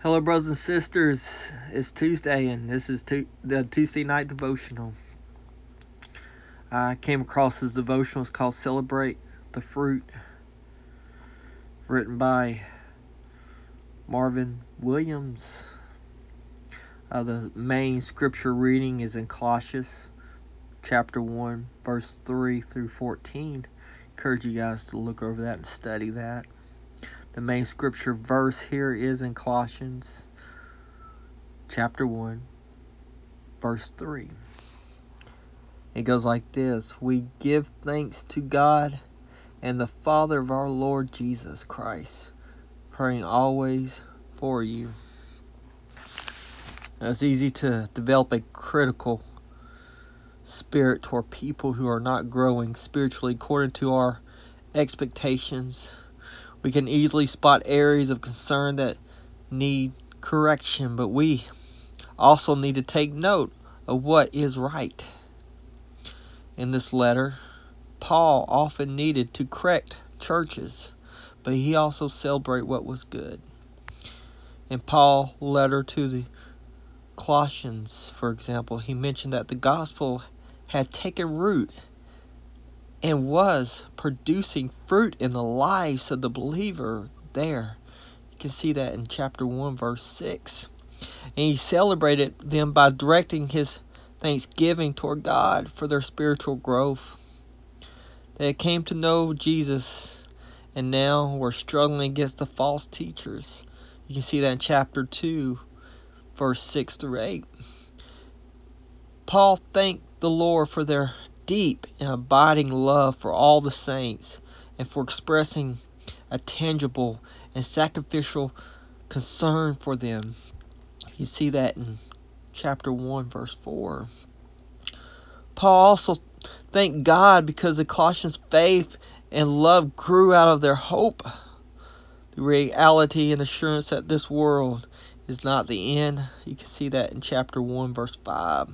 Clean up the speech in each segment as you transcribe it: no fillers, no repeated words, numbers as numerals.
Hello, brothers and sisters. It's Tuesday, and this is the Tuesday night devotional. I came across this devotional. It's called Celebrate the Fruit, written by Marvin Williams. The main scripture reading is in Colossians chapter 1, verse 3 through 14. Encourage you guys to look over that and study that. The main scripture verse here is in Colossians chapter 1, verse 3. It goes like this: We give thanks to God and the Father of our Lord Jesus Christ, praying always for you. Now, it's easy to develop a critical spirit toward people who are not growing spiritually according to our expectations. We can easily spot areas of concern that need correction, but we also need to take note of what is right. In this letter, Paul often needed to correct churches, but he also celebrated what was good. In Paul's letter to the Colossians, for example, he mentioned that the gospel had taken root and was producing fruit in the lives of the believer there. You can see that in chapter 1, verse 6. And he celebrated them by directing his thanksgiving toward God for their spiritual growth. They came to know Jesus and now were struggling against the false teachers. You can see that in chapter 2, verse 6 through 8. Paul thanked the Lord for their deep and abiding love for all the saints and for expressing a tangible and sacrificial concern for them. You see that in chapter 1, verse 4. Paul also thanked God because the Colossians' faith and love grew out of their hope. The reality and assurance that this world is not the end. You can see that in chapter 1, verse 5.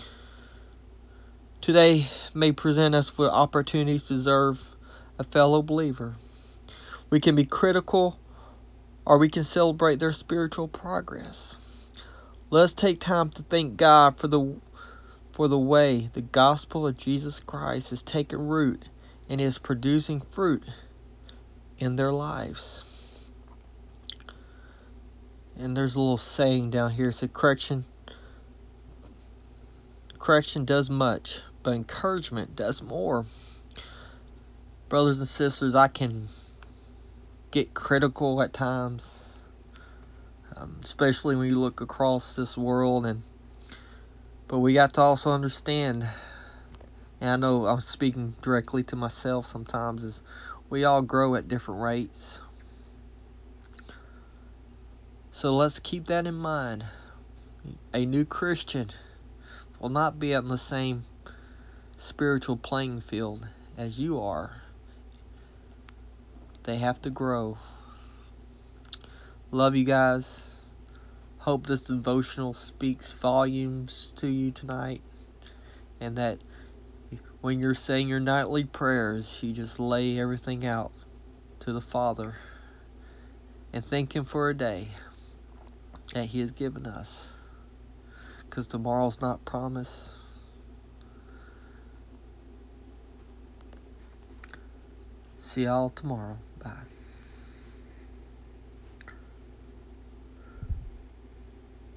Today may present us with opportunities to serve a fellow believer. We can be critical or we can celebrate their spiritual progress. Let's take time to thank God for the way the gospel of Jesus Christ has taken root and is producing fruit in their lives. And there's a little saying down here. It said, correction does much, but encouragement does more. Brothers and sisters, I can get critical at times, especially when you look across this world. But we got to also understand, and I know I'm speaking directly to myself sometimes, is we all grow at different rates. So let's keep that in mind. A new Christian will not be on the same spiritual playing field as you are. They have to grow. Love you guys. Hope this devotional speaks volumes to you tonight, and that when you're saying your nightly prayers, you just lay everything out to the Father and thank Him for a day that He has given us, because tomorrow's not promised. See y'all tomorrow. Bye.